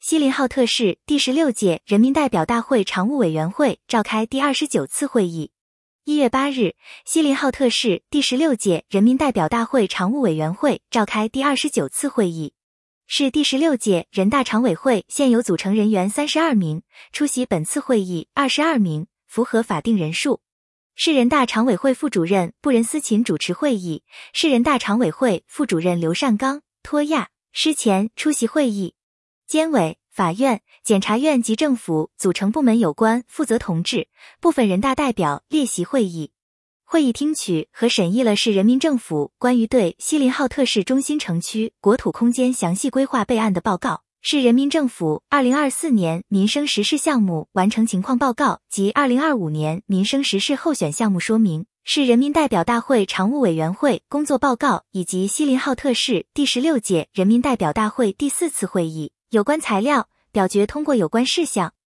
锡林浩特市第16届人民代表大会常务委员会召开第29次会议。1月8日，锡林浩特市第16届人民代表大会常务委员会召开第29次会议。市第16届人大常委会现有组成人员32名，出席本次会议22名，符合法定人数。市人大常委会副主任布仁斯琴主持会议，市人大常委会副主任刘善刚、托亚、施前出席会议。监委、法院、检察院及政府组成部门有关负责同志、部分人大代表列席会议。会议听取和审议了市人民政府关于对锡林浩特市中心城区国土空间详细规划备案的报告、市人民政府2024年民生实事项目完成情况报告及2025年民生实事候选项目说明、市人民代表大会常务委员会工作报告以及锡林浩特市第16届人民代表大会第4次会议有关材料，表决通过有关事项。